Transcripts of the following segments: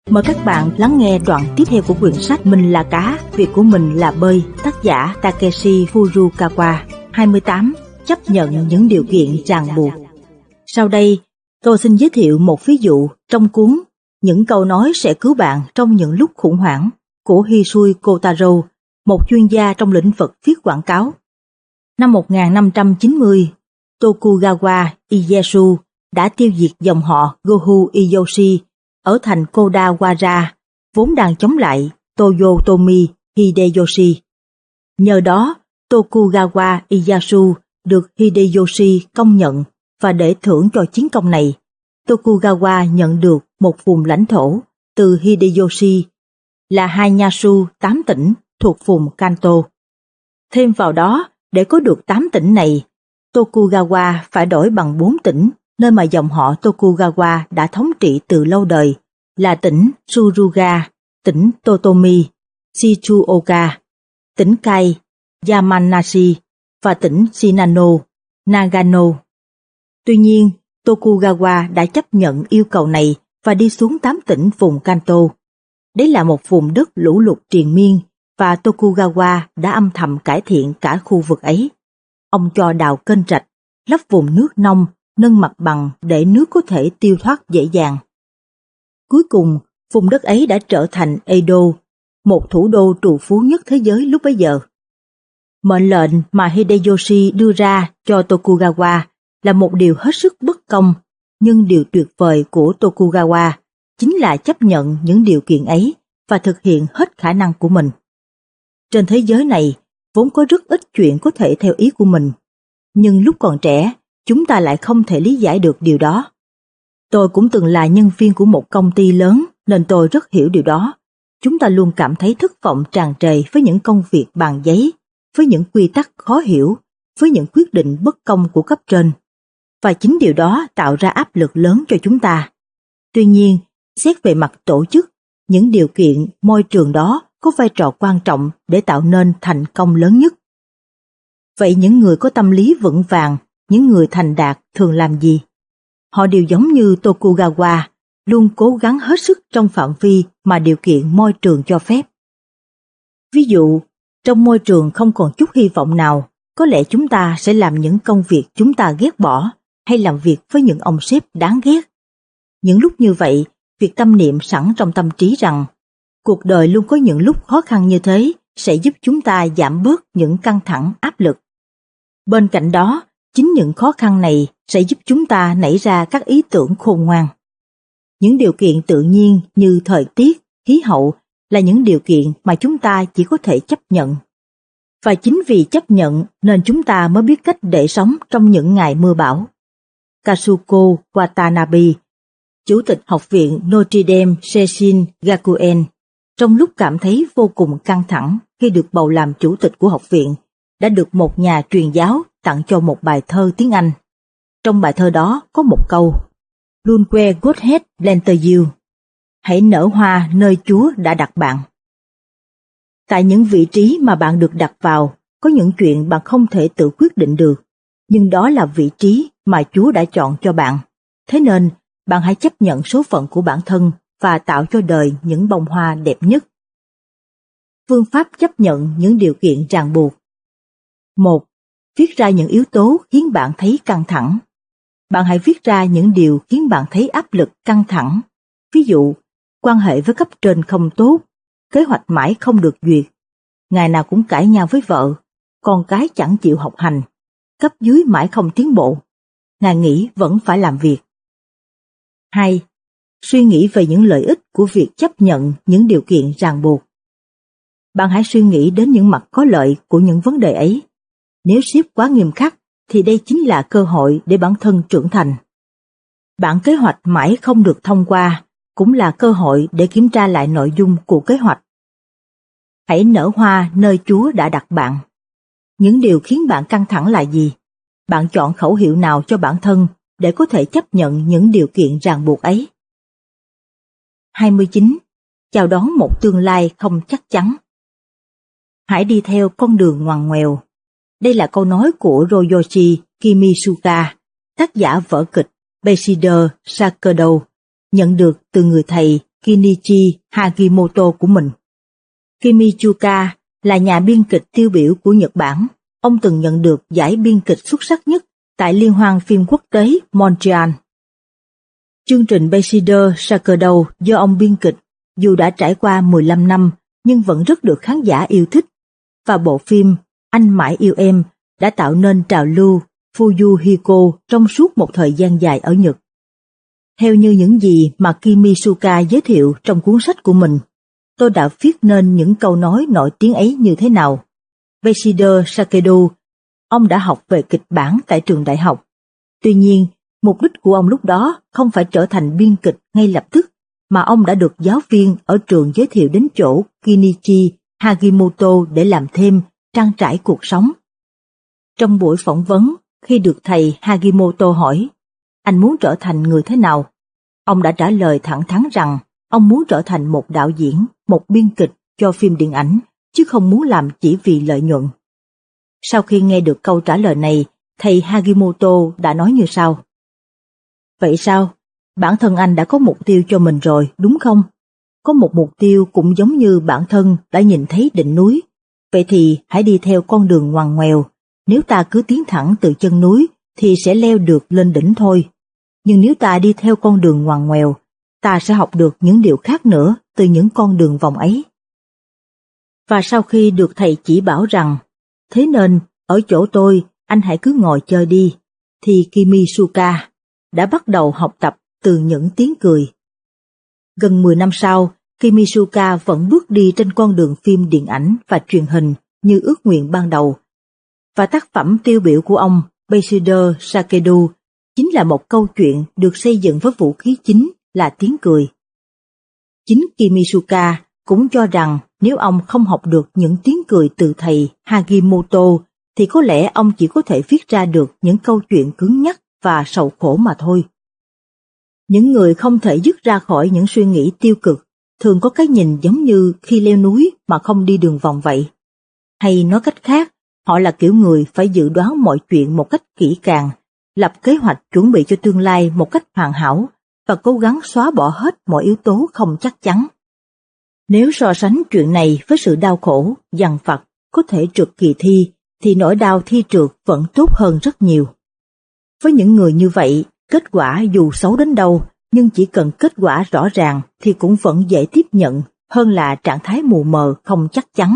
Mời các bạn lắng nghe đoạn tiếp theo của quyển sách Mình là cá, việc của mình là bơi, tác giả Takeshi Furukawa. 28. Chấp nhận những điều kiện ràng buộc. Sau đây, tôi xin giới thiệu một ví dụ trong cuốn Những câu nói sẽ cứu bạn trong những lúc khủng hoảng của Hisui Kotaro, một chuyên gia trong lĩnh vực viết quảng cáo. Năm 1590, Tokugawa Ieyasu đã tiêu diệt dòng họ Gohu Iyoshi ở thành Kodawara, vốn đang chống lại Toyotomi Hideyoshi. Nhờ đó, Tokugawa Ieyasu được Hideyoshi công nhận, và để thưởng cho chiến công này, Tokugawa nhận được một vùng lãnh thổ từ Hideyoshi là Hanyasu 8 tỉnh thuộc vùng Kanto. Thêm vào đó, để có được 8 tỉnh này, Tokugawa phải đổi bằng 4 tỉnh nơi mà dòng họ Tokugawa đã thống trị từ lâu đời, là tỉnh Suruga, tỉnh Totomi, Shizuoka, tỉnh Kai, Yamanashi và tỉnh Shinano, Nagano. Tuy nhiên, Tokugawa đã chấp nhận yêu cầu này và đi xuống 8 tỉnh vùng Kanto. Đấy là một vùng đất lũ lụt triền miên, và Tokugawa đã âm thầm cải thiện cả khu vực ấy. Ông cho đào kênh rạch, lấp vùng nước nông, nâng mặt bằng để nước có thể tiêu thoát dễ dàng. Cuối cùng, vùng đất ấy đã trở thành Edo, một thủ đô trù phú nhất thế giới lúc bấy giờ. Mệnh lệnh mà Hideyoshi đưa ra cho Tokugawa là một điều hết sức bất công, nhưng điều tuyệt vời của Tokugawa chính là chấp nhận những điều kiện ấy và thực hiện hết khả năng của mình. Trên thế giới này, vốn có rất ít chuyện có thể theo ý của mình, nhưng lúc còn trẻ, chúng ta lại không thể lý giải được điều đó. Tôi cũng từng là nhân viên của một công ty lớn, nên tôi rất hiểu điều đó. Chúng ta luôn cảm thấy thất vọng tràn trề với những công việc bàn giấy, với những quy tắc khó hiểu, với những quyết định bất công của cấp trên. Và chính điều đó tạo ra áp lực lớn cho chúng ta. Tuy nhiên, xét về mặt tổ chức, những điều kiện, môi trường đó có vai trò quan trọng để tạo nên thành công lớn nhất. Vậy những người có tâm lý vững vàng, những người thành đạt thường làm gì? Họ đều giống như Tokugawa, luôn cố gắng hết sức trong phạm vi mà điều kiện môi trường cho phép. Ví dụ, trong môi trường không còn chút hy vọng nào, có lẽ chúng ta sẽ làm những công việc chúng ta ghét bỏ, hay làm việc với những ông sếp đáng ghét. Những lúc như vậy, việc tâm niệm sẵn trong tâm trí rằng cuộc đời luôn có những lúc khó khăn như thế sẽ giúp chúng ta giảm bớt những căng thẳng, áp lực. Bên cạnh đó, chính những khó khăn này sẽ giúp chúng ta nảy ra các ý tưởng khôn ngoan. Những điều kiện tự nhiên như thời tiết, khí hậu là những điều kiện mà chúng ta chỉ có thể chấp nhận. Và chính vì chấp nhận nên chúng ta mới biết cách để sống trong những ngày mưa bão. Kazuko Watanabe, Chủ tịch Học viện Notre Dame Seisin Gakuen, trong lúc cảm thấy vô cùng căng thẳng khi được bầu làm chủ tịch của học viện, đã được một nhà truyền giáo tặng cho một bài thơ tiếng Anh. Trong bài thơ đó có một câu: Luôn que Godhead planted you, hãy nở hoa nơi Chúa đã đặt bạn. Tại những vị trí mà bạn được đặt vào, có những chuyện bạn không thể tự quyết định được, nhưng đó là vị trí mà Chúa đã chọn cho bạn. Thế nên, bạn hãy chấp nhận số phận của bản thân và tạo cho đời những bông hoa đẹp nhất. Phương pháp chấp nhận những điều kiện ràng buộc. 1. Viết ra những yếu tố khiến bạn thấy căng thẳng. Bạn hãy viết ra những điều khiến bạn thấy áp lực, căng thẳng. Ví dụ, quan hệ với cấp trên không tốt, kế hoạch mãi không được duyệt, ngày nào cũng cãi nhau với vợ, con cái chẳng chịu học hành, cấp dưới mãi không tiến bộ, ngày nghỉ vẫn phải làm việc. 2. Suy nghĩ về những lợi ích của việc chấp nhận những điều kiện ràng buộc. Bạn hãy suy nghĩ đến những mặt có lợi của những vấn đề ấy. Nếu sếp quá nghiêm khắc, thì đây chính là cơ hội để bản thân trưởng thành. Bản kế hoạch mãi không được thông qua, cũng là cơ hội để kiểm tra lại nội dung của kế hoạch. Hãy nở hoa nơi Chúa đã đặt bạn. Những điều khiến bạn căng thẳng là gì? Bạn chọn khẩu hiệu nào cho bản thân để có thể chấp nhận những điều kiện ràng buộc ấy? 29. Chào đón một tương lai không chắc chắn. Hãy đi theo con đường ngoằn ngoèo. Đây là câu nói của Royoshi Kimisuka, tác giả vở kịch Beishido Sakedo, nhận được từ người thầy Kinichi Hagimoto của mình. Kimichuka là nhà biên kịch tiêu biểu của Nhật Bản. Ông từng nhận được giải biên kịch xuất sắc nhất tại Liên hoan phim quốc tế Montreal. Chương trình Beishider Sakedo do ông biên kịch, dù đã trải qua 15 năm nhưng vẫn rất được khán giả yêu thích, và bộ phim Anh Mãi Yêu Em đã tạo nên trào lưu Fuyuhiko trong suốt một thời gian dài ở Nhật. Theo như những gì mà Kimisuka giới thiệu trong cuốn sách của mình, tôi đã viết nên những câu nói nổi tiếng ấy như thế nào. Beishider Sakedo, ông đã học về kịch bản tại trường đại học. Tuy nhiên, mục đích của ông lúc đó không phải trở thành biên kịch ngay lập tức, mà ông đã được giáo viên ở trường giới thiệu đến chỗ Kinichi Hagimoto để làm thêm, trang trải cuộc sống. Trong buổi phỏng vấn, khi được thầy Hagimoto hỏi, anh muốn trở thành người thế nào? Ông đã trả lời thẳng thắn rằng ông muốn trở thành một đạo diễn, một biên kịch cho phim điện ảnh, chứ không muốn làm chỉ vì lợi nhuận. Sau khi nghe được câu trả lời này, thầy Hagimoto đã nói như sau. Vậy sao? Bản thân anh đã có mục tiêu cho mình rồi, đúng không? Có một mục tiêu cũng giống như bản thân đã nhìn thấy đỉnh núi. Vậy thì hãy đi theo con đường ngoằn ngoèo. Nếu ta cứ tiến thẳng từ chân núi thì sẽ leo được lên đỉnh thôi. Nhưng nếu ta đi theo con đường ngoằn ngoèo, ta sẽ học được những điều khác nữa từ những con đường vòng ấy. Và sau khi được thầy chỉ bảo rằng, thế nên ở chỗ tôi anh hãy cứ ngồi chơi đi, thì Kimisuka đã bắt đầu học tập từ những tiếng cười. Gần 10 năm sau, Kimisuka vẫn bước đi trên con đường phim điện ảnh và truyền hình như ước nguyện ban đầu. Và tác phẩm tiêu biểu của ông, Beishider Sakedo, chính là một câu chuyện được xây dựng với vũ khí chính là tiếng cười. Chính Kimisuka cũng cho rằng nếu ông không học được những tiếng cười từ thầy Hagimoto thì có lẽ ông chỉ có thể viết ra được những câu chuyện cứng nhắc và sầu khổ mà thôi. Những người không thể dứt ra khỏi những suy nghĩ tiêu cực thường có cái nhìn giống như khi leo núi mà không đi đường vòng vậy. Hay nói cách khác, họ là kiểu người phải dự đoán mọi chuyện một cách kỹ càng, lập kế hoạch chuẩn bị cho tương lai một cách hoàn hảo và cố gắng xóa bỏ hết mọi yếu tố không chắc chắn. Nếu so sánh chuyện này với sự đau khổ, dằn vặt, có thể trượt kỳ thi, thì nỗi đau thi trượt vẫn tốt hơn rất nhiều. Với những người như vậy, kết quả dù xấu đến đâu, nhưng chỉ cần kết quả rõ ràng thì cũng vẫn dễ tiếp nhận hơn là trạng thái mù mờ không chắc chắn.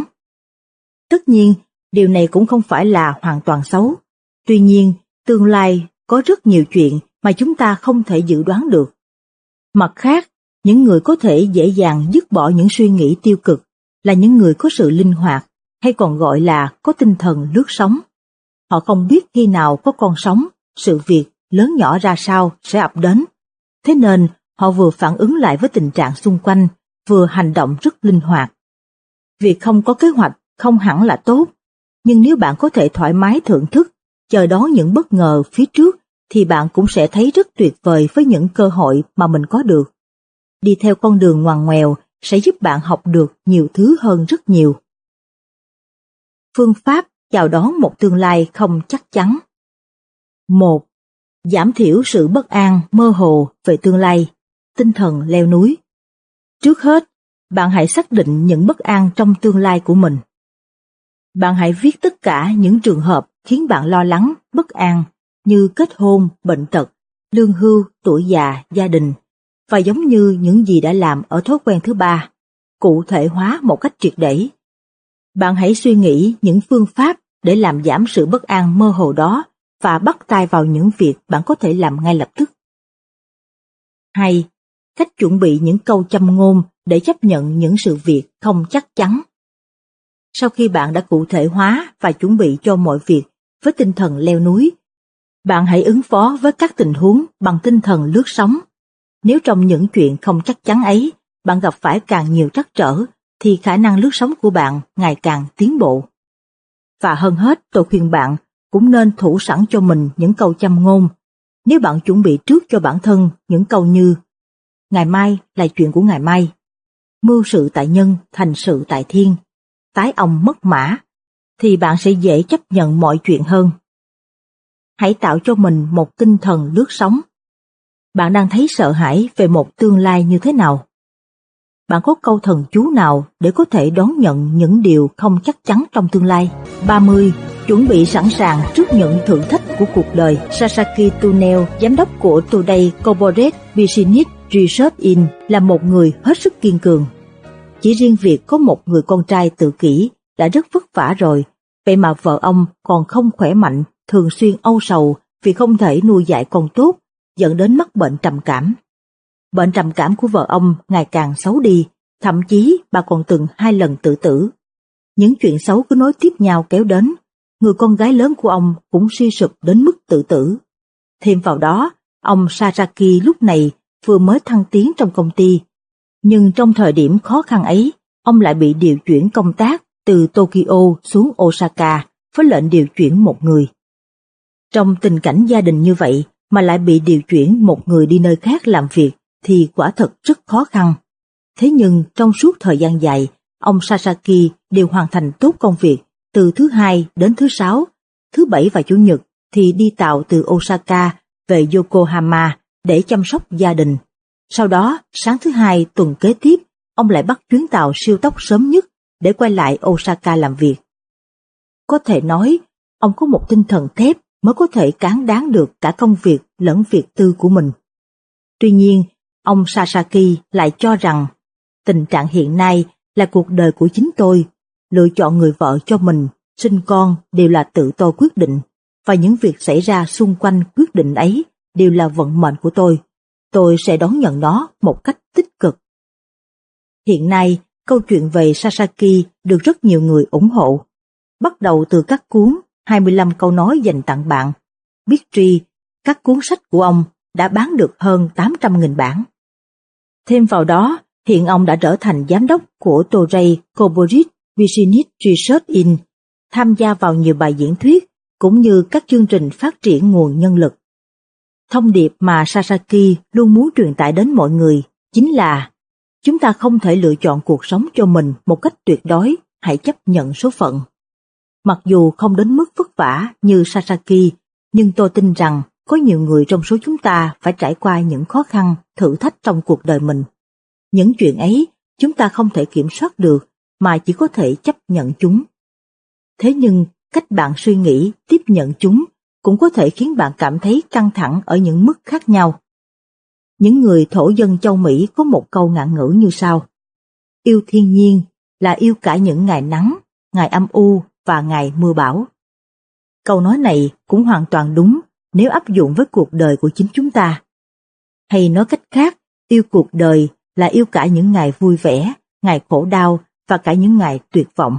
Tất nhiên, điều này cũng không phải là hoàn toàn xấu. Tuy nhiên, tương lai có rất nhiều chuyện mà chúng ta không thể dự đoán được. Mặt khác, những người có thể dễ dàng dứt bỏ những suy nghĩ tiêu cực là những người có sự linh hoạt, hay còn gọi là có tinh thần lướt sóng. Họ không biết khi nào có con sóng, sự việc lớn nhỏ ra sao sẽ ập đến. Thế nên, họ vừa phản ứng lại với tình trạng xung quanh, vừa hành động rất linh hoạt. Việc không có kế hoạch không hẳn là tốt, nhưng nếu bạn có thể thoải mái thưởng thức, chờ đón những bất ngờ phía trước, thì bạn cũng sẽ thấy rất tuyệt vời với những cơ hội mà mình có được. Đi theo con đường ngoằn ngoèo sẽ giúp bạn học được nhiều thứ hơn rất nhiều. Phương pháp chào đón một tương lai không chắc chắn. 1. Giảm thiểu sự bất an mơ hồ về tương lai, tinh thần leo núi. Trước hết, bạn hãy xác định những bất an trong tương lai của mình. Bạn hãy viết tất cả những trường hợp khiến bạn lo lắng, bất an như kết hôn, bệnh tật, lương hưu, tuổi già, gia đình, và giống như những gì đã làm ở thói quen thứ 3, cụ thể hóa một cách triệt để. Bạn hãy suy nghĩ những phương pháp để làm giảm sự bất an mơ hồ đó và bắt tay vào những việc bạn có thể làm ngay lập tức. 2. Cách chuẩn bị những câu châm ngôn để chấp nhận những sự việc không chắc chắn. Sau khi bạn đã cụ thể hóa và chuẩn bị cho mọi việc với tinh thần leo núi, bạn hãy ứng phó với các tình huống bằng tinh thần lướt sóng. Nếu trong những chuyện không chắc chắn ấy, bạn gặp phải càng nhiều trắc trở, thì khả năng lướt sóng của bạn ngày càng tiến bộ. Và hơn hết, tôi khuyên bạn cũng nên thủ sẵn cho mình những câu châm ngôn. Nếu bạn chuẩn bị trước cho bản thân những câu như ngày mai là chuyện của ngày mai, mưu sự tại nhân, thành sự tại thiên, tái ông mất mã, thì bạn sẽ dễ chấp nhận mọi chuyện hơn. Hãy tạo cho mình một tinh thần lướt sóng. Bạn đang thấy sợ hãi về một tương lai như thế nào? bạn có câu thần chú nào để có thể đón nhận những điều không chắc chắn trong tương lai? 30. Chuẩn bị sẵn sàng trước những thử thách của cuộc đời. Sasaki Tunnel, giám đốc của Today Corporate Business Research In, là một người hết sức kiên cường. Chỉ riêng việc có một người con trai tự kỷ đã rất vất vả rồi, vậy mà vợ ông còn không khỏe mạnh, thường xuyên âu sầu vì không thể nuôi dạy con tốt, dẫn đến mắc bệnh trầm cảm. Bệnh trầm cảm của vợ ông ngày càng xấu đi, thậm chí bà còn từng 2 lần tự tử. Những chuyện xấu cứ nối tiếp nhau kéo đến, người con gái lớn của ông cũng suy sụp đến mức tự tử. Thêm vào đó, ông Sasaki lúc này vừa mới thăng tiến trong công ty, nhưng trong thời điểm khó khăn ấy, ông lại bị điều chuyển công tác từ Tokyo xuống Osaka với lệnh điều chuyển một người. Trong tình cảnh gia đình như vậy mà lại bị điều chuyển một người đi nơi khác làm việc thì quả thật rất khó khăn. Thế nhưng trong suốt thời gian dài, ông Sasaki đều hoàn thành tốt công việc từ thứ Hai đến thứ Sáu, thứ Bảy và Chủ nhật thì đi tàu từ Osaka về Yokohama để chăm sóc gia đình. Sau đó, sáng thứ Hai tuần kế tiếp, ông lại bắt chuyến tàu siêu tốc sớm nhất để quay lại Osaka làm việc. Có thể nói, ông có một tinh thần thép mới có thể cán đáng được cả công việc lẫn việc tư của mình. Tuy nhiên, ông Sasaki lại cho rằng tình trạng hiện nay là cuộc đời của chính tôi, lựa chọn người vợ cho mình, sinh con đều là tự tôi quyết định, và những việc xảy ra xung quanh quyết định ấy đều là vận mệnh của tôi sẽ đón nhận nó một cách tích cực. Hiện nay, câu chuyện về Sasaki được rất nhiều người ủng hộ, bắt đầu từ các cuốn 25 câu nói dành tặng bạn, biết tri, các cuốn sách của ông đã bán được hơn 800.000 bản. Thêm vào đó, hiện ông đã trở thành giám đốc của Toray Corporate Business Research In, tham gia vào nhiều bài diễn thuyết cũng như các chương trình phát triển nguồn nhân lực. Thông điệp mà Sasaki luôn muốn truyền tải đến mọi người chính là chúng ta không thể lựa chọn cuộc sống cho mình một cách tuyệt đối, hãy chấp nhận số phận. Mặc dù không đến mức vất vả như Sasaki, nhưng tôi tin rằng có nhiều người trong số chúng ta phải trải qua những khó khăn, thử thách trong cuộc đời mình. Những chuyện ấy chúng ta không thể kiểm soát được mà chỉ có thể chấp nhận chúng. Thế nhưng cách bạn suy nghĩ, tiếp nhận chúng cũng có thể khiến bạn cảm thấy căng thẳng ở những mức khác nhau. Những người thổ dân châu Mỹ có một câu ngạn ngữ như sau: yêu thiên nhiên là yêu cả những ngày nắng, ngày âm u và ngày mưa bão. Câu nói này cũng hoàn toàn đúng nếu áp dụng với cuộc đời của chính chúng ta. Hay nói cách khác, yêu cuộc đời là yêu cả những ngày vui vẻ, ngày khổ đau và cả những ngày tuyệt vọng.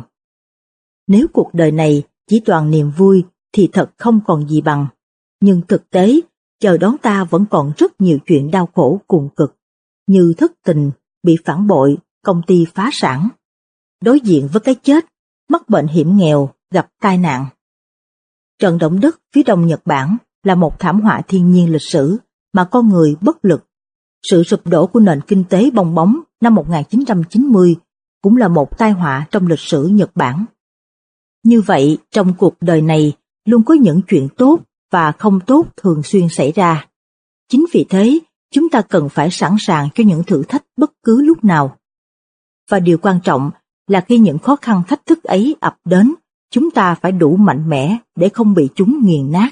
Nếu cuộc đời này chỉ toàn niềm vui thì thật không còn gì bằng, nhưng thực tế chờ đón ta vẫn còn rất nhiều chuyện đau khổ cùng cực, như thất tình, bị phản bội, công ty phá sản, đối diện với cái chết, mắc bệnh hiểm nghèo, gặp tai nạn. Trận động đất phía đông Nhật Bản là một thảm họa thiên nhiên lịch sử mà con người bất lực. Sự sụp đổ của nền kinh tế bong bóng năm 1990 cũng là một tai họa trong lịch sử Nhật Bản. Như vậy, trong cuộc đời này luôn có những chuyện tốt và không tốt thường xuyên xảy ra. Chính vì thế, chúng ta cần phải sẵn sàng cho những thử thách bất cứ lúc nào. Và điều quan trọng là khi những khó khăn thách thức ấy ập đến, chúng ta phải đủ mạnh mẽ để không bị chúng nghiền nát.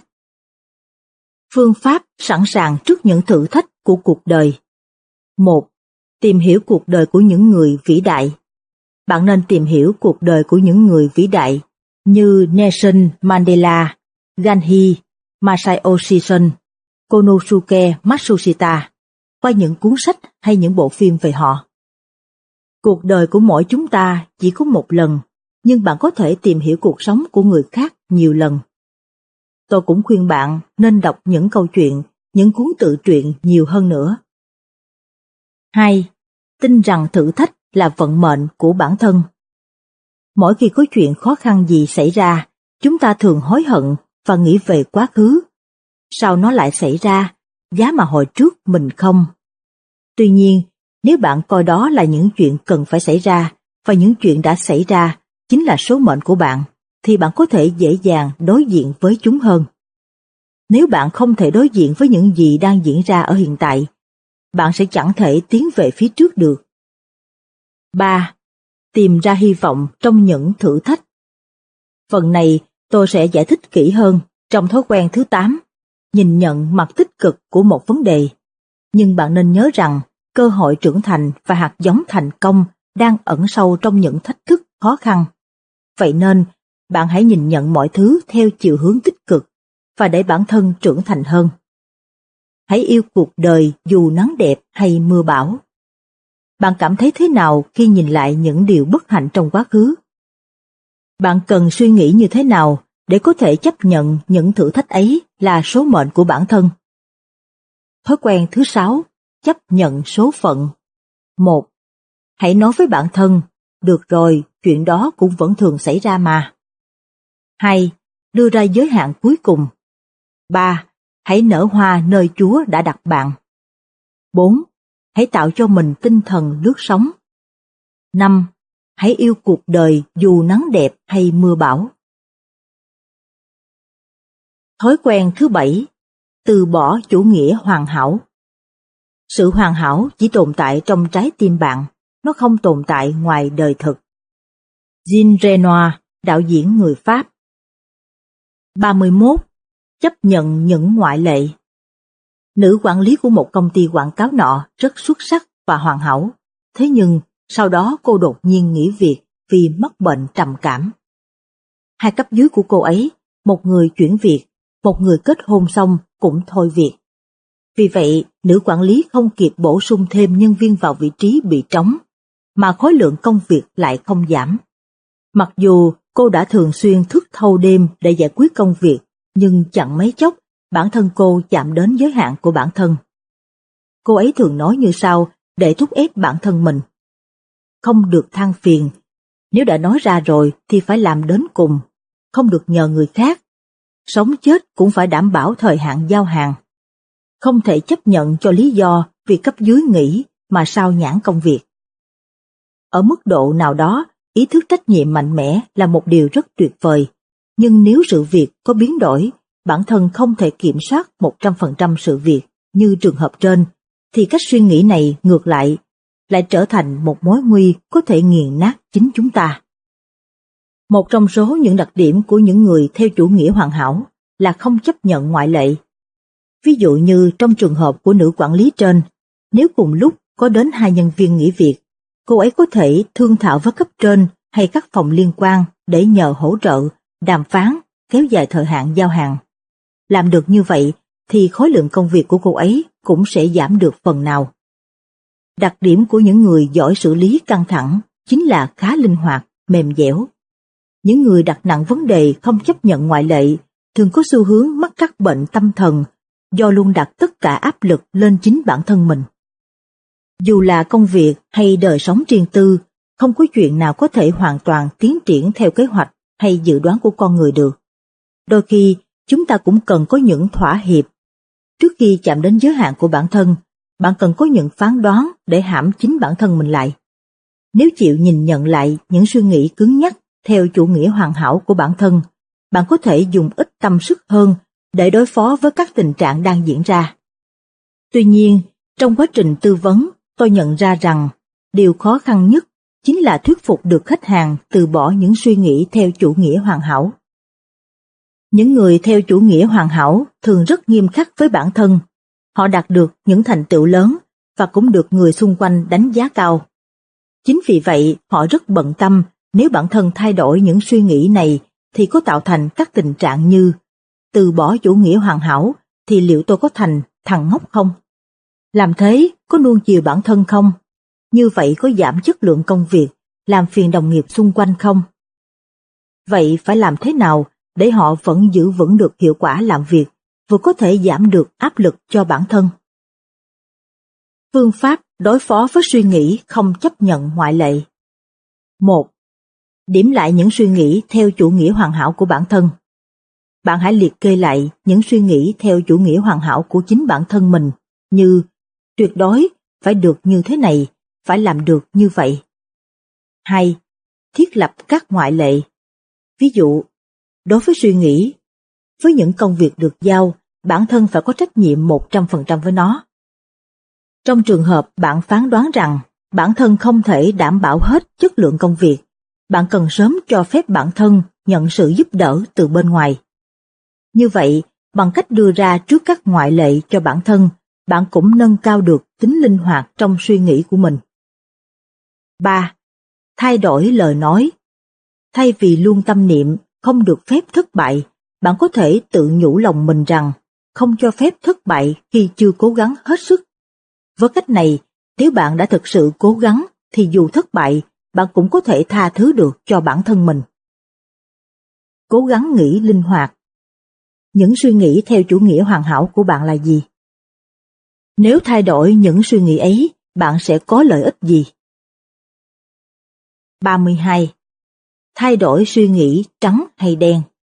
Phương pháp sẵn sàng trước những thử thách của cuộc đời. 1. Tìm hiểu cuộc đời của những người vĩ đại. Bạn nên tìm hiểu cuộc đời của những người vĩ đại như Nelson Mandela, Gandhi, Masayoshi Son, Konosuke Matsushita qua những cuốn sách hay những bộ phim về họ. Cuộc đời của mỗi chúng ta chỉ có một lần, nhưng bạn có thể tìm hiểu cuộc sống của người khác nhiều lần. Tôi cũng khuyên bạn nên đọc những câu chuyện, những cuốn tự truyện nhiều hơn nữa. 2. Tin rằng thử thách là vận mệnh của bản thân. Mỗi khi có chuyện khó khăn gì xảy ra, chúng ta thường hối hận và nghĩ về quá khứ. Sao nó lại xảy ra, giá mà hồi trước mình không. Tuy nhiên, nếu bạn coi đó là những chuyện cần phải xảy ra, và những chuyện đã xảy ra chính là số mệnh của bạn, thì bạn có thể dễ dàng đối diện với chúng hơn. Nếu bạn không thể đối diện với những gì đang diễn ra ở hiện tại, bạn sẽ chẳng thể tiến về phía trước được. 3. Tìm ra hy vọng trong những thử thách. Phần này tôi sẽ giải thích kỹ hơn trong thói quen thứ 8, nhìn nhận mặt tích cực của một vấn đề. Nhưng bạn nên nhớ rằng cơ hội trưởng thành và hạt giống thành công đang ẩn sâu trong những thách thức khó khăn. Vậy nên, bạn hãy nhìn nhận mọi thứ theo chiều hướng tích cực và để bản thân trưởng thành hơn. Hãy yêu cuộc đời dù nắng đẹp hay mưa bão. Bạn cảm thấy thế nào khi nhìn lại những điều bất hạnh trong quá khứ? Bạn cần suy nghĩ như thế nào để có thể chấp nhận những thử thách ấy là số mệnh của bản thân? Thói quen thứ 6, chấp nhận số phận. 1. Hãy nói với bản thân, được rồi, chuyện đó cũng vẫn thường xảy ra mà. 2. Đưa ra giới hạn cuối cùng. 3. Hãy nở hoa nơi Chúa đã đặt bạn. 4. Hãy tạo cho mình tinh thần lướt sóng. 5. Hãy yêu cuộc đời dù nắng đẹp hay mưa bão. Thói quen thứ 7, từ bỏ chủ nghĩa hoàn hảo. Sự hoàn hảo chỉ tồn tại trong trái tim bạn, nó không tồn tại ngoài đời thực. Jean Renoir, đạo diễn người Pháp. 31. Chấp nhận những ngoại lệ. Nữ quản lý của một công ty quảng cáo nọ rất xuất sắc và hoàn hảo, thế nhưng sau đó cô đột nhiên nghỉ việc vì mắc bệnh trầm cảm. 2 cấp dưới của cô ấy, một người chuyển việc, một người kết hôn xong cũng thôi việc. Vì vậy, nữ quản lý không kịp bổ sung thêm nhân viên vào vị trí bị trống, mà khối lượng công việc lại không giảm. Mặc dù cô đã thường xuyên thức thâu đêm để giải quyết công việc, nhưng chẳng mấy chốc, bản thân cô chạm đến giới hạn của bản thân. Cô ấy thường nói như sau để thúc ép bản thân mình. Không được than phiền, nếu đã nói ra rồi thì phải làm đến cùng, không được nhờ người khác. Sống chết cũng phải đảm bảo thời hạn giao hàng. Không thể chấp nhận cho lý do vì cấp dưới nghỉ mà sao nhãng công việc. Ở mức độ nào đó, ý thức trách nhiệm mạnh mẽ là một điều rất tuyệt vời, nhưng nếu sự việc có biến đổi, bản thân không thể kiểm soát 100% sự việc như trường hợp trên, thì cách suy nghĩ này ngược lại trở thành một mối nguy có thể nghiền nát chính chúng ta. Một trong số những đặc điểm của những người theo chủ nghĩa hoàn hảo là không chấp nhận ngoại lệ. Ví dụ như trong trường hợp của nữ quản lý trên, nếu cùng lúc có đến 2 nhân viên nghỉ việc, cô ấy có thể thương thảo với cấp trên hay các phòng liên quan để nhờ hỗ trợ, đàm phán, kéo dài thời hạn giao hàng. Làm được như vậy thì khối lượng công việc của cô ấy cũng sẽ giảm được phần nào. Đặc điểm của những người giỏi xử lý căng thẳng chính là khá linh hoạt, mềm dẻo. Những người đặt nặng vấn đề không chấp nhận ngoại lệ thường có xu hướng mắc các bệnh tâm thần do luôn đặt tất cả áp lực lên chính bản thân mình. Dù là công việc hay đời sống riêng tư, không có chuyện nào có thể hoàn toàn tiến triển theo kế hoạch hay dự đoán của con người được. Đôi khi, chúng ta cũng cần có những thỏa hiệp. Trước khi chạm đến giới hạn của bản thân, bạn cần có những phán đoán để hãm chính bản thân mình lại. Nếu chịu nhìn nhận lại những suy nghĩ cứng nhắc theo chủ nghĩa hoàn hảo của bản thân, bạn có thể dùng ít tâm sức hơn để đối phó với các tình trạng đang diễn ra. Tuy nhiên, trong quá trình tư vấn, tôi nhận ra rằng điều khó khăn nhất chính là thuyết phục được khách hàng từ bỏ những suy nghĩ theo chủ nghĩa hoàn hảo. Những người theo chủ nghĩa hoàn hảo thường rất nghiêm khắc với bản thân. Họ đạt được những thành tựu lớn và cũng được người xung quanh đánh giá cao. Chính vì vậy, họ rất bận tâm nếu bản thân thay đổi những suy nghĩ này thì có tạo thành các tình trạng như từ bỏ chủ nghĩa hoàn hảo thì liệu tôi có thành thằng ngốc không? Làm thế có nuông chiều bản thân không? Như vậy có giảm chất lượng công việc, làm phiền đồng nghiệp xung quanh không? Vậy phải làm thế nào để họ vẫn giữ vững được hiệu quả làm việc, vừa có thể giảm được áp lực cho bản thân? Phương pháp đối phó với suy nghĩ không chấp nhận ngoại lệ. 1. Điểm lại những suy nghĩ theo chủ nghĩa hoàn hảo của bản thân. Bạn hãy liệt kê lại những suy nghĩ theo chủ nghĩa hoàn hảo của chính bản thân mình, như tuyệt đối phải được như thế này, phải làm được như vậy. 2. Thiết lập các ngoại lệ. Ví dụ, đối với suy nghĩ, với những công việc được giao, bản thân phải có trách nhiệm 100% với nó. Trong trường hợp bạn phán đoán rằng bản thân không thể đảm bảo hết chất lượng công việc, bạn cần sớm cho phép bản thân nhận sự giúp đỡ từ bên ngoài. Như vậy, bằng cách đưa ra trước các ngoại lệ cho bản thân, bạn cũng nâng cao được tính linh hoạt trong suy nghĩ của mình. 3. Thay đổi lời nói. Thay vì luôn tâm niệm không được phép thất bại, bạn có thể tự nhủ lòng mình rằng không cho phép thất bại khi chưa cố gắng hết sức. Với cách này, nếu bạn đã thực sự cố gắng thì dù thất bại, bạn cũng có thể tha thứ được cho bản thân mình. Cố gắng nghĩ linh hoạt. Những suy nghĩ theo chủ nghĩa hoàn hảo của bạn là gì? Nếu thay đổi những suy nghĩ ấy, bạn sẽ có lợi ích gì? 32. Thay đổi suy nghĩ trắng hay đen.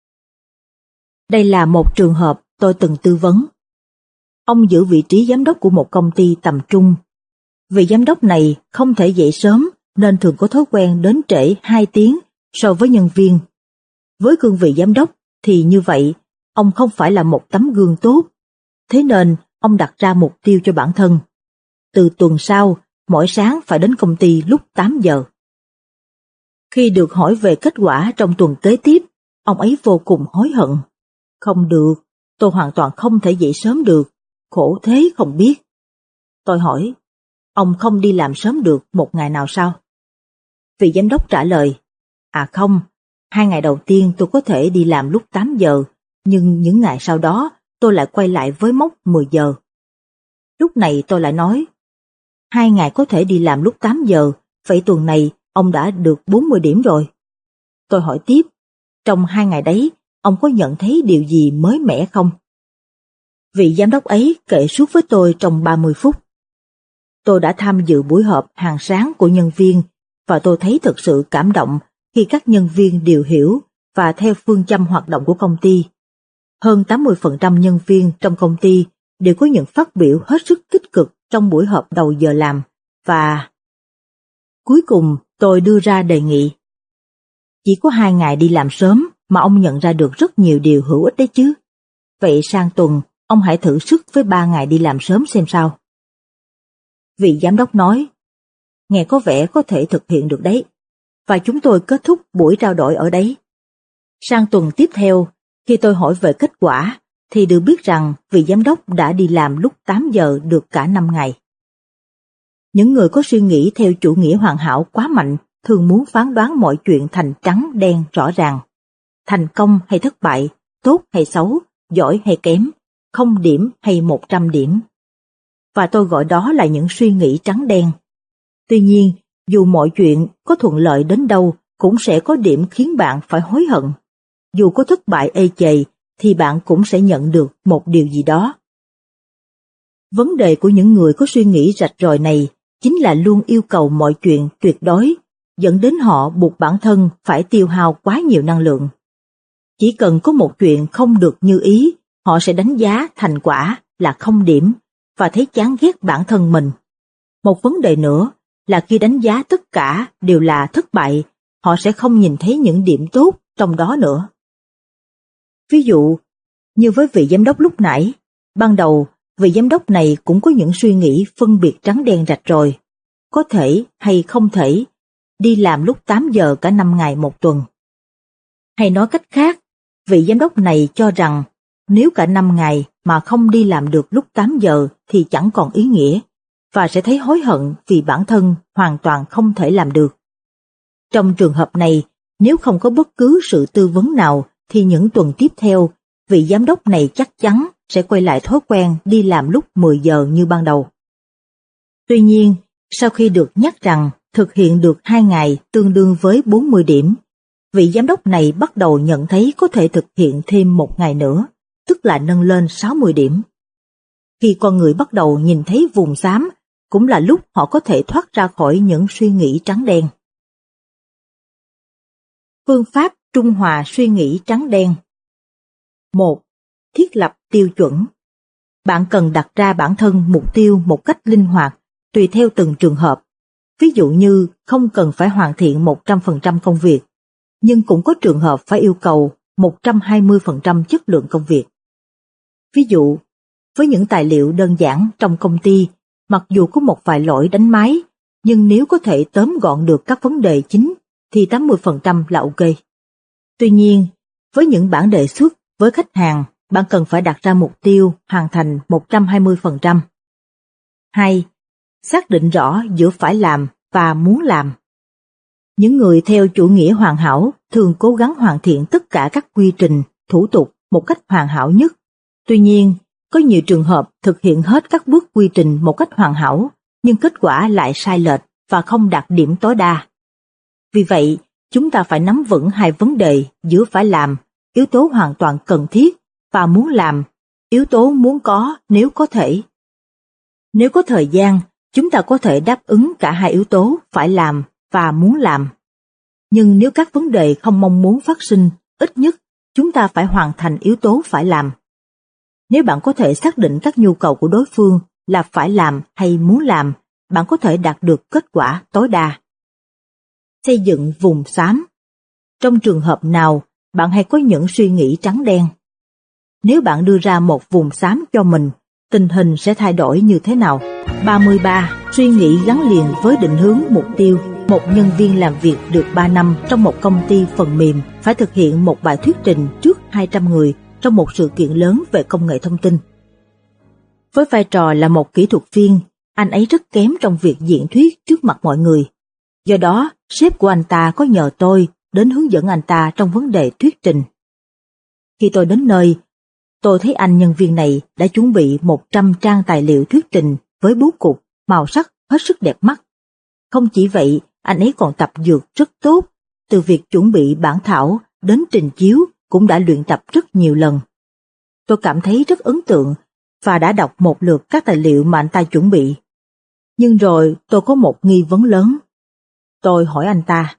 Đây là một trường hợp tôi từng tư vấn. Ông giữ vị trí giám đốc của một công ty tầm trung. Vị giám đốc này không thể dậy sớm nên thường có thói quen đến trễ 2 tiếng so với nhân viên. Với cương vị giám đốc thì như vậy, ông không phải là một tấm gương tốt. Thế nên, ông đặt ra mục tiêu cho bản thân. Từ tuần sau, mỗi sáng phải đến công ty lúc 8 giờ. Khi được hỏi về kết quả trong tuần kế tiếp, ông ấy vô cùng hối hận. Không được, tôi hoàn toàn không thể dậy sớm được, khổ thế không biết. Tôi hỏi, ông không đi làm sớm được một ngày nào sao? Vị giám đốc trả lời, à không, 2 ngày đầu tiên tôi có thể đi làm lúc 8 giờ, nhưng những ngày sau đó tôi lại quay lại với mốc 10 giờ. Lúc này tôi lại nói, 2 ngày có thể đi làm lúc 8 giờ, vậy tuần này ông đã được 40 điểm rồi. Tôi hỏi tiếp, trong 2 ngày đấy, ông có nhận thấy điều gì mới mẻ không? Vị giám đốc ấy kể suốt với tôi trong 30 phút. Tôi đã tham dự buổi họp hàng sáng của nhân viên và tôi thấy thực sự cảm động khi các nhân viên đều hiểu và theo phương châm hoạt động của công ty. Hơn 80% nhân viên trong công ty đều có những phát biểu hết sức tích cực trong buổi họp đầu giờ làm và cuối cùng tôi đưa ra đề nghị. Chỉ có 2 ngày đi làm sớm mà ông nhận ra được rất nhiều điều hữu ích đấy chứ. Vậy sang tuần, ông hãy thử sức với 3 ngày đi làm sớm xem sao. Vị giám đốc nói, nghe có vẻ có thể thực hiện được đấy. Và chúng tôi kết thúc buổi trao đổi ở đấy. Sang tuần tiếp theo, khi tôi hỏi về kết quả, thì được biết rằng vị giám đốc đã đi làm lúc 8 giờ được cả 5 ngày. Những người có suy nghĩ theo chủ nghĩa hoàn hảo quá mạnh thường muốn phán đoán mọi chuyện thành trắng đen rõ ràng. Thành công hay thất bại, tốt hay xấu, giỏi hay kém, 0 điểm hay 100 điểm. Và tôi gọi đó là những suy nghĩ trắng đen. Tuy nhiên, dù mọi chuyện có thuận lợi đến đâu cũng sẽ có điểm khiến bạn phải hối hận. Dù có thất bại ê chề thì bạn cũng sẽ nhận được một điều gì đó. Vấn đề của những người có suy nghĩ rạch ròi này chính là luôn yêu cầu mọi chuyện tuyệt đối, dẫn đến họ buộc bản thân phải tiêu hao quá nhiều năng lượng. Chỉ cần có một chuyện không được như ý, họ sẽ đánh giá thành quả là 0 điểm và thấy chán ghét bản thân mình. Một vấn đề nữa là khi đánh giá tất cả đều là thất bại, họ sẽ không nhìn thấy những điểm tốt trong đó nữa. Ví dụ, như với vị giám đốc lúc nãy, ban đầu vị giám đốc này cũng có những suy nghĩ phân biệt trắng đen rạch ròi, có thể hay không thể, đi làm lúc 8 giờ cả 5 ngày một tuần. Hay nói cách khác, vị giám đốc này cho rằng nếu cả 5 ngày mà không đi làm được lúc 8 giờ thì chẳng còn ý nghĩa, và sẽ thấy hối hận vì bản thân hoàn toàn không thể làm được. Trong trường hợp này, nếu không có bất cứ sự tư vấn nào thì những tuần tiếp theo, vị giám đốc này chắc chắn sẽ quay lại thói quen đi làm lúc 10 giờ như ban đầu. Tuy nhiên, sau khi được nhắc rằng thực hiện được 2 ngày tương đương với 40 điểm, vị giám đốc này bắt đầu nhận thấy có thể thực hiện thêm 1 ngày nữa, tức là nâng lên 60 điểm. Khi con người bắt đầu nhìn thấy vùng xám, cũng là lúc họ có thể thoát ra khỏi những suy nghĩ trắng đen. Phương pháp trung hòa suy nghĩ trắng đen. 1. Thiết lập tiêu chuẩn. Bạn cần đặt ra bản thân mục tiêu một cách linh hoạt, tùy theo từng trường hợp. Ví dụ như không cần phải hoàn thiện 100% công việc, nhưng cũng có trường hợp phải yêu cầu 120% chất lượng công việc. Ví dụ, với những tài liệu đơn giản trong công ty, mặc dù có một vài lỗi đánh máy, nhưng nếu có thể tóm gọn được các vấn đề chính thì 80% là ok. Tuy nhiên, với những bản đề xuất với khách hàng, bạn cần phải đặt ra mục tiêu hoàn thành 120%. 2. Xác định rõ giữa phải làm và muốn làm. Những người theo chủ nghĩa hoàn hảo thường cố gắng hoàn thiện tất cả các quy trình, thủ tục một cách hoàn hảo nhất. Tuy nhiên, có nhiều trường hợp thực hiện hết các bước quy trình một cách hoàn hảo, nhưng kết quả lại sai lệch và không đạt điểm tối đa. Vì vậy, chúng ta phải nắm vững hai vấn đề giữa phải làm, yếu tố hoàn toàn cần thiết, và muốn làm, yếu tố muốn có nếu có thể. Nếu có thời gian, chúng ta có thể đáp ứng cả hai yếu tố phải làm và muốn làm. Nhưng nếu các vấn đề không mong muốn phát sinh, ít nhất chúng ta phải hoàn thành yếu tố phải làm. Nếu bạn có thể xác định các nhu cầu của đối phương là phải làm hay muốn làm, bạn có thể đạt được kết quả tối đa. Xây dựng vùng xám. Trong trường hợp nào, bạn hay có những suy nghĩ trắng đen? Nếu bạn đưa ra một vùng xám cho mình, tình hình sẽ thay đổi như thế nào? 33. Suy nghĩ gắn liền với định hướng mục tiêu. Một nhân viên làm việc được 3 năm trong một công ty phần mềm phải thực hiện một bài thuyết trình trước 200 người trong một sự kiện lớn về công nghệ thông tin. Với vai trò là một kỹ thuật viên, anh ấy rất kém trong việc diễn thuyết trước mặt mọi người. Do đó, sếp của anh ta có nhờ tôi đến hướng dẫn anh ta trong vấn đề thuyết trình. Khi tôi đến nơi, tôi thấy anh nhân viên này đã chuẩn bị 100 trang tài liệu thuyết trình với bố cục, màu sắc hết sức đẹp mắt. Không chỉ vậy, anh ấy còn tập dượt rất tốt, từ việc chuẩn bị bản thảo đến trình chiếu cũng đã luyện tập rất nhiều lần. Tôi cảm thấy rất ấn tượng và đã đọc một lượt các tài liệu mà anh ta chuẩn bị. Nhưng rồi tôi có một nghi vấn lớn. Tôi hỏi anh ta,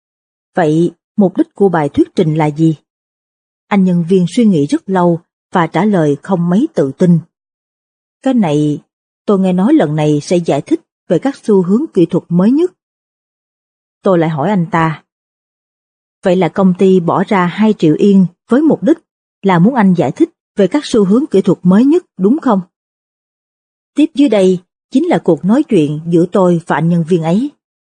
vậy mục đích của bài thuyết trình là gì? Anh nhân viên suy nghĩ rất lâu và trả lời không mấy tự tin. Cái này, tôi nghe nói lần này sẽ giải thích về các xu hướng kỹ thuật mới nhất. Tôi lại hỏi anh ta, vậy là công ty bỏ ra 2 triệu yên với mục đích là muốn anh giải thích về các xu hướng kỹ thuật mới nhất, đúng không? Tiếp dưới đây chính là cuộc nói chuyện giữa tôi và anh nhân viên ấy.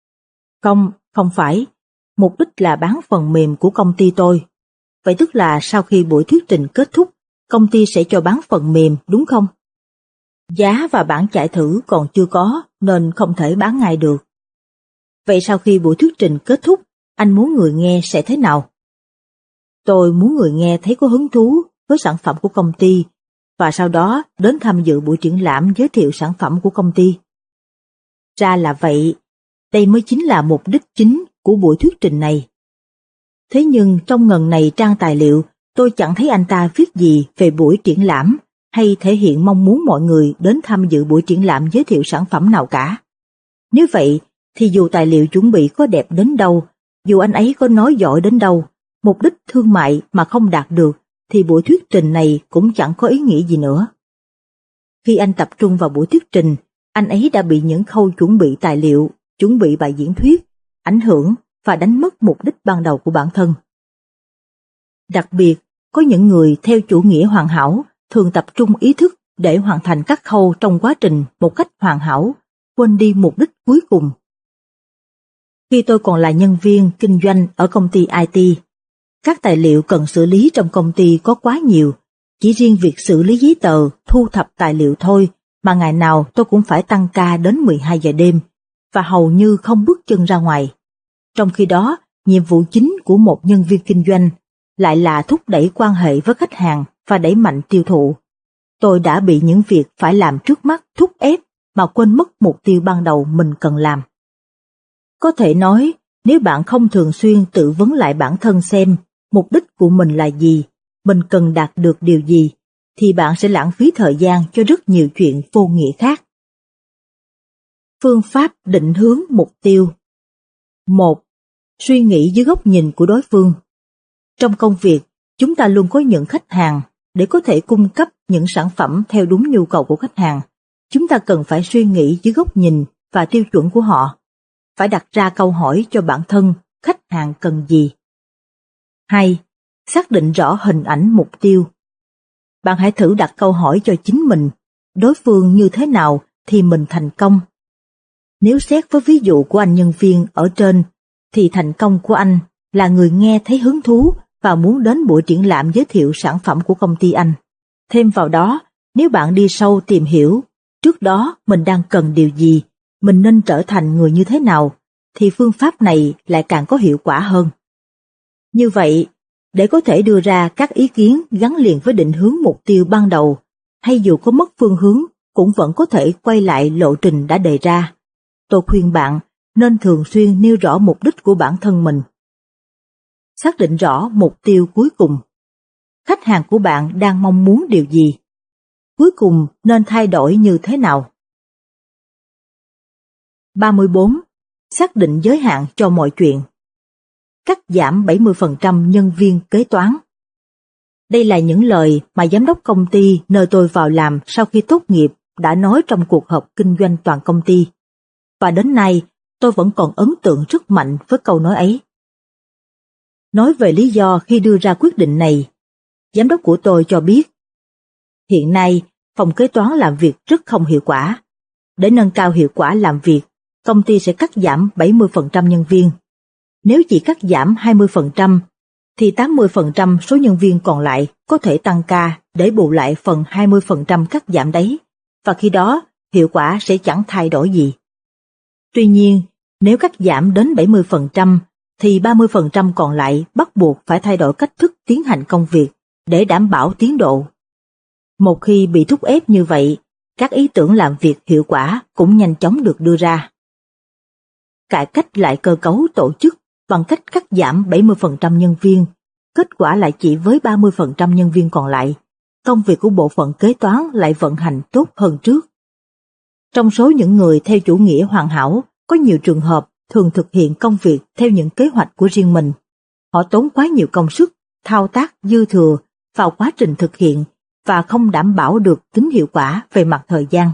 Không phải. Mục đích là bán phần mềm của công ty tôi. Vậy tức là sau khi buổi thuyết trình kết thúc, công ty sẽ cho bán phần mềm, đúng không? Giá và bản chạy thử còn chưa có nên không thể bán ngay được. Vậy sau khi buổi thuyết trình kết thúc, anh muốn người nghe sẽ thế nào? Tôi muốn người nghe thấy có hứng thú với sản phẩm của công ty và sau đó đến tham dự buổi triển lãm giới thiệu sản phẩm của công ty. Ra là vậy, đây mới chính là mục đích chính của buổi thuyết trình này. Thế nhưng trong ngần này trang tài liệu, tôi chẳng thấy anh ta viết gì về buổi triển lãm hay thể hiện mong muốn mọi người đến tham dự buổi triển lãm giới thiệu sản phẩm nào cả. Nếu vậy, thì dù tài liệu chuẩn bị có đẹp đến đâu, dù anh ấy có nói giỏi đến đâu, mục đích thương mại mà không đạt được, thì buổi thuyết trình này cũng chẳng có ý nghĩa gì nữa. Khi anh tập trung vào buổi thuyết trình, anh ấy đã bị những khâu chuẩn bị tài liệu, chuẩn bị bài diễn thuyết, ảnh hưởng và đánh mất mục đích ban đầu của bản thân. Đặc biệt, có những người theo chủ nghĩa hoàn hảo thường tập trung ý thức để hoàn thành các khâu trong quá trình một cách hoàn hảo, quên đi mục đích cuối cùng. Khi tôi còn là nhân viên kinh doanh ở công ty IT, các tài liệu cần xử lý trong công ty có quá nhiều, chỉ riêng việc xử lý giấy tờ, thu thập tài liệu thôi mà ngày nào tôi cũng phải tăng ca đến 12 giờ đêm và hầu như không bước chân ra ngoài. Trong khi đó, nhiệm vụ chính của một nhân viên kinh doanh lại là thúc đẩy quan hệ với khách hàng và đẩy mạnh tiêu thụ. Tôi đã bị những việc phải làm trước mắt thúc ép mà quên mất mục tiêu ban đầu mình cần làm. Có thể nói, nếu bạn không thường xuyên tự vấn lại bản thân xem mục đích của mình là gì, mình cần đạt được điều gì, thì bạn sẽ lãng phí thời gian cho rất nhiều chuyện vô nghĩa khác. Phương pháp định hướng mục tiêu. 1. Suy nghĩ dưới góc nhìn của đối phương. Trong công việc, chúng ta luôn có những khách hàng. Để có thể cung cấp những sản phẩm theo đúng nhu cầu của khách hàng, chúng ta cần phải suy nghĩ dưới góc nhìn và tiêu chuẩn của họ. Phải đặt ra câu hỏi cho bản thân, khách hàng cần gì. 2. Xác định rõ hình ảnh mục tiêu. Bạn hãy thử đặt câu hỏi cho chính mình, đối phương như thế nào thì mình thành công. Nếu xét với ví dụ của anh nhân viên ở trên, thì thành công của anh là người nghe thấy hứng thú và muốn đến buổi triển lãm giới thiệu sản phẩm của công ty anh. Thêm vào đó, nếu bạn đi sâu tìm hiểu, trước đó mình đang cần điều gì, mình nên trở thành người như thế nào, thì phương pháp này lại càng có hiệu quả hơn. Như vậy, để có thể đưa ra các ý kiến gắn liền với định hướng mục tiêu ban đầu, hay dù có mất phương hướng, cũng vẫn có thể quay lại lộ trình đã đề ra. Tôi khuyên bạn nên thường xuyên nêu rõ mục đích của bản thân mình. Xác định rõ mục tiêu cuối cùng. Khách hàng của bạn đang mong muốn điều gì? Cuối cùng nên thay đổi như thế nào? 34. Xác định giới hạn cho mọi chuyện. Cắt giảm 70% nhân viên kế toán. Đây là những lời mà giám đốc công ty nơi tôi vào làm sau khi tốt nghiệp đã nói trong cuộc họp kinh doanh toàn công ty. Và đến nay, tôi vẫn còn ấn tượng rất mạnh với câu nói ấy. Nói về lý do khi đưa ra quyết định này, giám đốc của tôi cho biết, hiện nay phòng kế toán làm việc rất không hiệu quả. Để nâng cao hiệu quả làm việc, công ty sẽ cắt giảm 70% nhân viên. Nếu chỉ cắt giảm 20%, thì 80% số nhân viên còn lại có thể tăng ca để bù lại phần 20% cắt giảm đấy, và khi đó hiệu quả sẽ chẳng thay đổi gì. Tuy nhiên, nếu cắt giảm đến 70%, thì 30% còn lại bắt buộc phải thay đổi cách thức tiến hành công việc để đảm bảo tiến độ. Một khi bị thúc ép như vậy, các ý tưởng làm việc hiệu quả cũng nhanh chóng được đưa ra. Cải cách lại cơ cấu tổ chức bằng cách cắt giảm 70% nhân viên, kết quả lại chỉ với 30% nhân viên còn lại, công việc của bộ phận kế toán lại vận hành tốt hơn trước. Trong số những người theo chủ nghĩa hoàn hảo, có nhiều trường hợp thường thực hiện công việc theo những kế hoạch của riêng mình. Họ tốn quá nhiều công sức, thao tác dư thừa vào quá trình thực hiện và không đảm bảo được tính hiệu quả về mặt thời gian.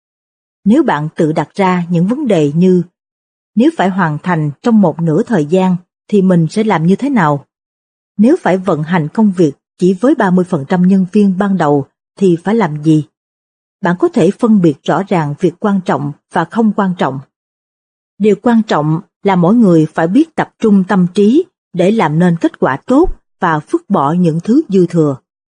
Nếu bạn tự đặt ra những vấn đề như nếu phải hoàn thành trong một nửa thời gian thì mình sẽ làm như thế nào? Nếu phải vận hành công việc chỉ với 30% nhân viên ban đầu thì phải làm gì? Bạn có thể phân biệt rõ ràng việc quan trọng và không quan trọng. Điều quan trọng là mỗi người phải biết tập trung tâm trí để làm nên kết quả tốt và phứt bỏ những thứ dư thừa.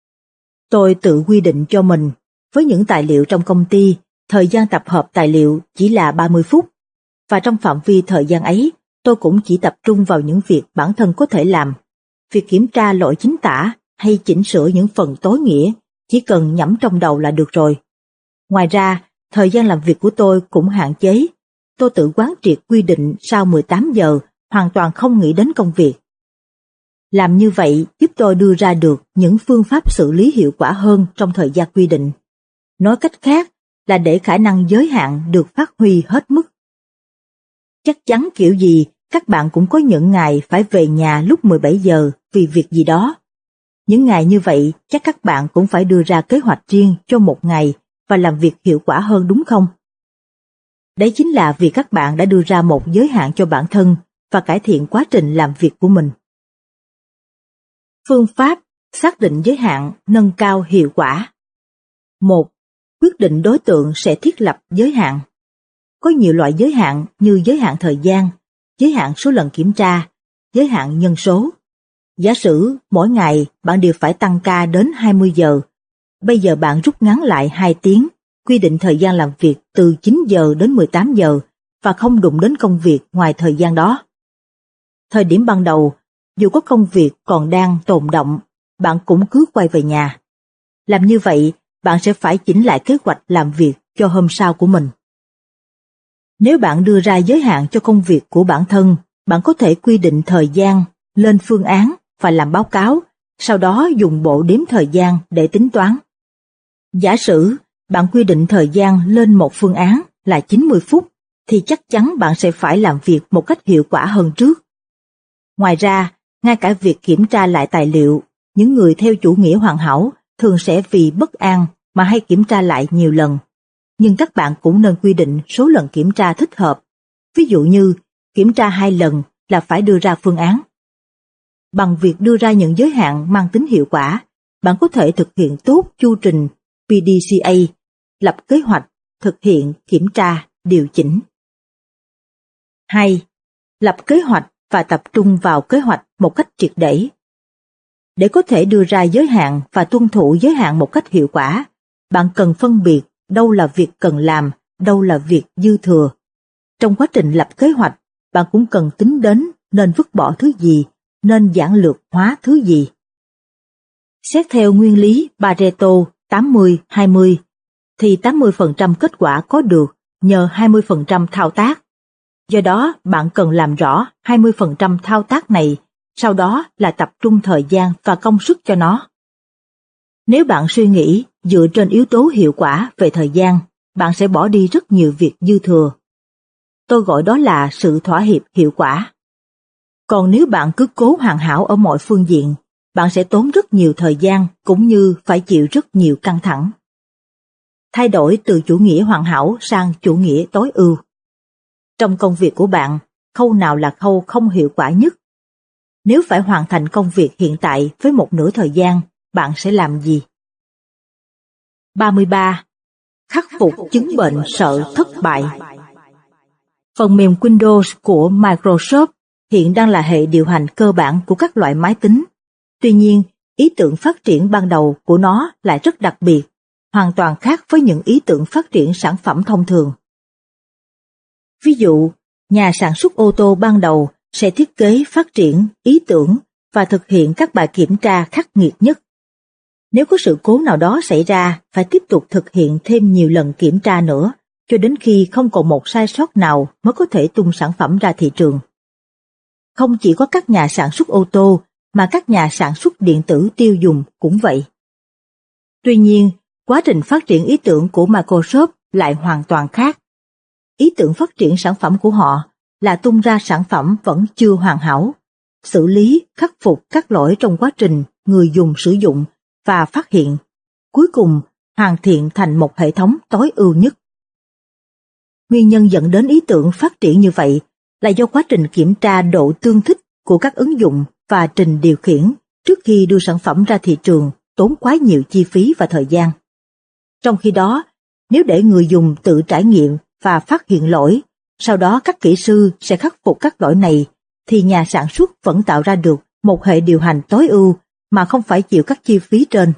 Tôi tự quy định cho mình, với những tài liệu trong công ty, thời gian tập hợp tài liệu chỉ là 30 phút, và trong phạm vi thời gian ấy, tôi cũng chỉ tập trung vào những việc bản thân có thể làm. Việc kiểm tra lỗi chính tả hay chỉnh sửa những phần tối nghĩa chỉ cần nhẩm trong đầu là được rồi. Ngoài ra, thời gian làm việc của tôi cũng hạn chế. Tôi tự quán triệt quy định sau 18 giờ, hoàn toàn không nghĩ đến công việc. Làm như vậy giúp tôi đưa ra được những phương pháp xử lý hiệu quả hơn trong thời gian quy định. Nói cách khác là để khả năng giới hạn được phát huy hết mức. Chắc chắn kiểu gì, các bạn cũng có những ngày phải về nhà lúc 17 giờ vì việc gì đó. Những ngày như vậy, chắc các bạn cũng phải đưa ra kế hoạch riêng cho một ngày và làm việc hiệu quả hơn đúng không? Đấy chính là vì các bạn đã đưa ra một giới hạn cho bản thân và cải thiện quá trình làm việc của mình. Phương pháp xác định giới hạn nâng cao hiệu quả. 1. Quyết định đối tượng sẽ thiết lập giới hạn. Có nhiều loại giới hạn như giới hạn thời gian, giới hạn số lần kiểm tra, giới hạn nhân số. Giả sử mỗi ngày bạn đều phải tăng ca đến 20 giờ. Bây giờ bạn rút ngắn lại 2 tiếng, quy định thời gian làm việc từ 9 giờ đến 18 giờ và không đụng đến công việc ngoài thời gian đó. Thời điểm ban đầu, dù có công việc còn đang tồn động, bạn cũng cứ quay về nhà. Làm như vậy, bạn sẽ phải chỉnh lại kế hoạch làm việc cho hôm sau của mình. Nếu bạn đưa ra giới hạn cho công việc của bản thân, bạn có thể quy định thời gian, lên phương án và làm báo cáo, sau đó dùng bộ đếm thời gian để tính toán. Giả sử bạn quy định thời gian lên một phương án là 90 phút, thì chắc chắn bạn sẽ phải làm việc một cách hiệu quả hơn trước. Ngoài ra, ngay cả việc kiểm tra lại tài liệu, những người theo chủ nghĩa hoàn hảo thường sẽ vì bất an mà hay kiểm tra lại nhiều lần. Nhưng các bạn cũng nên quy định số lần kiểm tra thích hợp. Ví dụ như, kiểm tra 2 lần là phải đưa ra phương án. Bằng việc đưa ra những giới hạn mang tính hiệu quả, bạn có thể thực hiện tốt chu trình PDCA, lập kế hoạch, thực hiện, kiểm tra, điều chỉnh. 2. Lập kế hoạch và tập trung vào kế hoạch một cách triệt để. Để có thể đưa ra giới hạn và tuân thủ giới hạn một cách hiệu quả, bạn cần phân biệt đâu là việc cần làm, đâu là việc dư thừa. Trong quá trình lập kế hoạch, bạn cũng cần tính đến nên vứt bỏ thứ gì, nên giản lược hóa thứ gì. Xét theo nguyên lý Pareto 80-20, thì 80% kết quả có được nhờ 20% thao tác. Do đó, bạn cần làm rõ 20% thao tác này, sau đó là tập trung thời gian và công sức cho nó. Nếu bạn suy nghĩ dựa trên yếu tố hiệu quả về thời gian, bạn sẽ bỏ đi rất nhiều việc dư thừa. Tôi gọi đó là sự thỏa hiệp hiệu quả. Còn nếu bạn cứ cố hoàn hảo ở mọi phương diện, bạn sẽ tốn rất nhiều thời gian cũng như phải chịu rất nhiều căng thẳng. Thay đổi từ chủ nghĩa hoàn hảo sang chủ nghĩa tối ưu. Trong công việc của bạn, khâu nào là khâu không hiệu quả nhất? Nếu phải hoàn thành công việc hiện tại với một nửa thời gian, bạn sẽ làm gì? 33. Khắc phục chứng bệnh sợ thất bại. Phần mềm Windows của Microsoft hiện đang là hệ điều hành cơ bản của các loại máy tính. Tuy nhiên, ý tưởng phát triển ban đầu của nó lại rất đặc biệt, hoàn toàn khác với những ý tưởng phát triển sản phẩm thông thường. Ví dụ, nhà sản xuất ô tô ban đầu sẽ thiết kế, phát triển, ý tưởng và thực hiện các bài kiểm tra khắc nghiệt nhất. Nếu có sự cố nào đó xảy ra, phải tiếp tục thực hiện thêm nhiều lần kiểm tra nữa, cho đến khi không còn một sai sót nào mới có thể tung sản phẩm ra thị trường. Không chỉ có các nhà sản xuất ô tô, mà các nhà sản xuất điện tử tiêu dùng cũng vậy. Tuy nhiên, quá trình phát triển ý tưởng của Microsoft lại hoàn toàn khác. Ý tưởng phát triển sản phẩm của họ là tung ra sản phẩm vẫn chưa hoàn hảo, xử lý, khắc phục các lỗi trong quá trình người dùng sử dụng và phát hiện, cuối cùng hoàn thiện thành một hệ thống tối ưu nhất. Nguyên nhân dẫn đến ý tưởng phát triển như vậy là do quá trình kiểm tra độ tương thích của các ứng dụng và trình điều khiển trước khi đưa sản phẩm ra thị trường tốn quá nhiều chi phí và thời gian. Trong khi đó, nếu để người dùng tự trải nghiệm và phát hiện lỗi, sau đó các kỹ sư sẽ khắc phục các lỗi này, thì nhà sản xuất vẫn tạo ra được một hệ điều hành tối ưu mà không phải chịu các chi phí trên.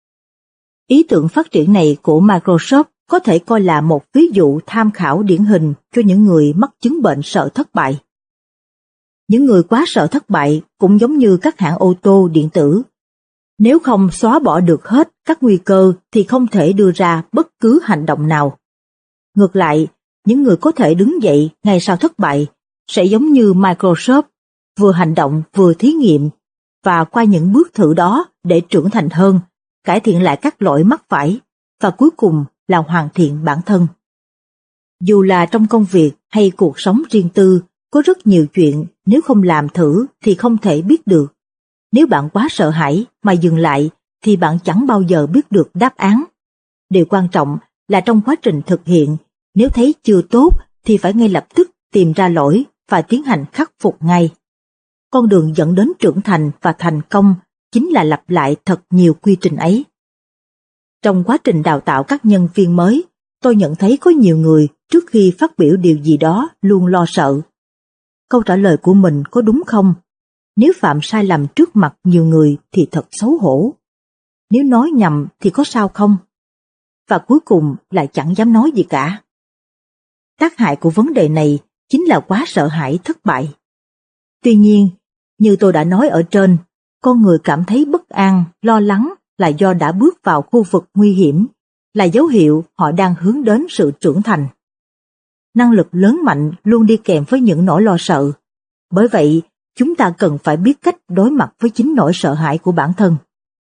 Ý tưởng phát triển này của Microsoft có thể coi là một ví dụ tham khảo điển hình cho những người mắc chứng bệnh sợ thất bại. Những người quá sợ thất bại cũng giống như các hãng ô tô điện tử. Nếu không xóa bỏ được hết các nguy cơ thì không thể đưa ra bất cứ hành động nào. Ngược lại, những người có thể đứng dậy ngay sau thất bại sẽ giống như Microsoft, vừa hành động vừa thí nghiệm và qua những bước thử đó để trưởng thành hơn, cải thiện lại các lỗi mắc phải và cuối cùng là hoàn thiện bản thân. Dù là trong công việc hay cuộc sống riêng tư, có rất nhiều chuyện nếu không làm thử thì không thể biết được. Nếu bạn quá sợ hãi mà dừng lại thì bạn chẳng bao giờ biết được đáp án. Điều quan trọng là trong quá trình thực hiện, nếu thấy chưa tốt thì phải ngay lập tức tìm ra lỗi và tiến hành khắc phục ngay. Con đường dẫn đến trưởng thành và thành công chính là lặp lại thật nhiều quy trình ấy. Trong quá trình đào tạo các nhân viên mới, tôi nhận thấy có nhiều người trước khi phát biểu điều gì đó luôn lo sợ. Câu trả lời của mình có đúng không? Nếu phạm sai lầm trước mặt nhiều người thì thật xấu hổ. Nếu nói nhầm thì có sao không? Và cuối cùng lại chẳng dám nói gì cả. Tác hại của vấn đề này chính là quá sợ hãi thất bại. Tuy nhiên, như tôi đã nói ở trên, con người cảm thấy bất an, lo lắng là do đã bước vào khu vực nguy hiểm, là dấu hiệu họ đang hướng đến sự trưởng thành. Năng lực lớn mạnh luôn đi kèm với những nỗi lo sợ. Bởi vậy, chúng ta cần phải biết cách đối mặt với chính nỗi sợ hãi của bản thân.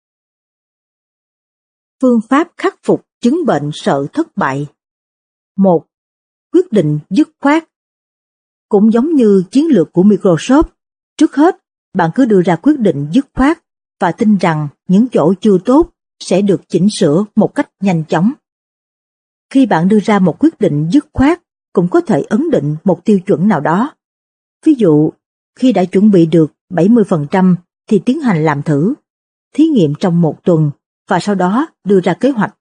Phương pháp khắc phục chứng bệnh sợ thất bại. 1. Quyết định dứt khoát. Cũng giống như chiến lược của Microsoft, trước hết, bạn cứ đưa ra quyết định dứt khoát và tin rằng những chỗ chưa tốt sẽ được chỉnh sửa một cách nhanh chóng. Khi bạn đưa ra một quyết định dứt khoát, cũng có thể ấn định một tiêu chuẩn nào đó. Ví dụ, khi đã chuẩn bị được 70% thì tiến hành làm thử, thí nghiệm trong 1 tuần và sau đó đưa ra kế hoạch.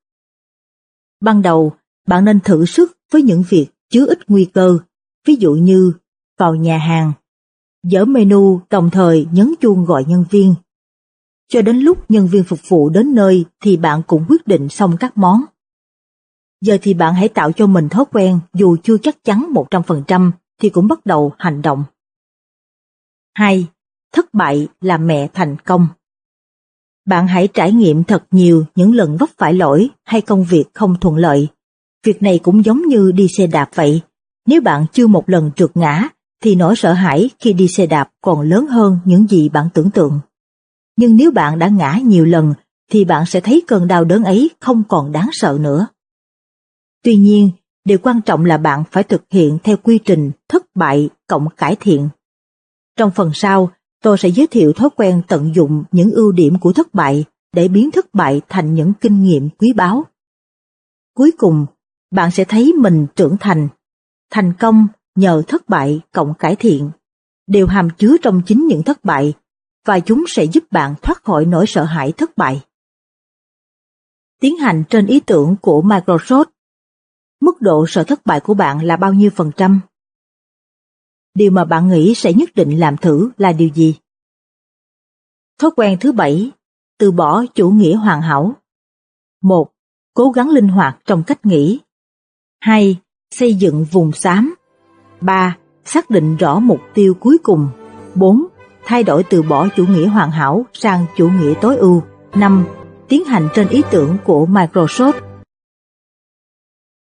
Ban đầu, bạn nên thử sức với những việc chứa ít nguy cơ, ví dụ như vào nhà hàng, dỡ menu đồng thời nhấn chuông gọi nhân viên. Cho đến lúc nhân viên phục vụ đến nơi thì bạn cũng quyết định xong các món. Giờ thì bạn hãy tạo cho mình thói quen dù chưa chắc chắn 100% thì cũng bắt đầu hành động. 2. Thất bại là mẹ thành công. Bạn hãy trải nghiệm thật nhiều những lần vấp phải lỗi hay công việc không thuận lợi. Việc này cũng giống như đi xe đạp vậy. Nếu bạn chưa một lần trượt ngã, thì nỗi sợ hãi khi đi xe đạp còn lớn hơn những gì bạn tưởng tượng. Nhưng nếu bạn đã ngã nhiều lần, thì bạn sẽ thấy cơn đau đớn ấy không còn đáng sợ nữa. Tuy nhiên, điều quan trọng là bạn phải thực hiện theo quy trình thất bại cộng cải thiện. Trong phần sau, tôi sẽ giới thiệu thói quen tận dụng những ưu điểm của thất bại để biến thất bại thành những kinh nghiệm quý báu. Cuối cùng, bạn sẽ thấy mình trưởng thành. Thành công nhờ thất bại cộng cải thiện đều hàm chứa trong chính những thất bại, và chúng sẽ giúp bạn thoát khỏi nỗi sợ hãi thất bại. Tiến hành trên ý tưởng của Microsoft. Mức độ sợ thất bại của bạn là bao nhiêu %? Điều mà bạn nghĩ sẽ nhất định làm thử là điều gì? Thói quen thứ 7, từ bỏ chủ nghĩa hoàn hảo. 1. Cố gắng linh hoạt trong cách nghĩ. 2. Xây dựng vùng xám. 3. Xác định rõ mục tiêu cuối cùng. 4. Thay đổi từ bỏ chủ nghĩa hoàn hảo sang chủ nghĩa tối ưu. 5. Tiến hành trên ý tưởng của Microsoft.